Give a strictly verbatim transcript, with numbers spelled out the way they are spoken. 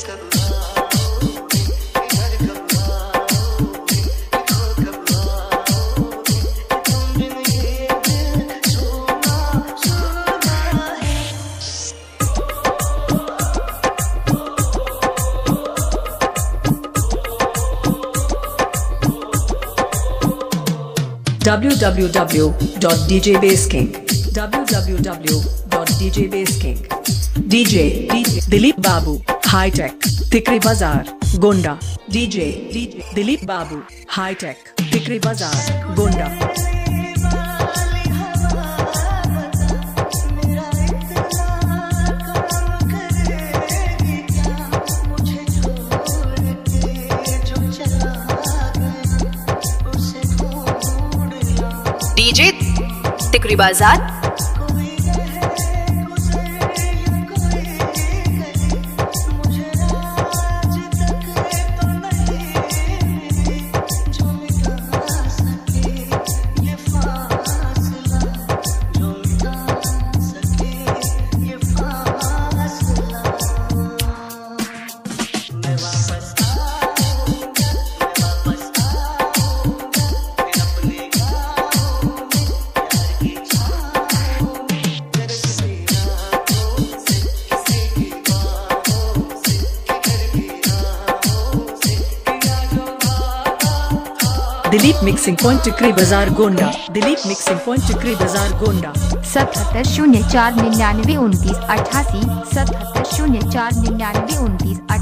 w w w dot d j bass king w w w dot d j bass king dj dj Dilip Babu high tech Tikri Bazar Gonda dj dj Dilip Babu high tech Tikri Bazar Gonda. DJ तिकरी बाजार। Dilip mixing point Tikri Bazar Gonda Dilip mixing point Tikri Bazar Gonda. सतहत्तर शून्य चार निन्यानवे उनतीस अठासी सतहत्तर शून्य चार निन्यानवे उनतीस।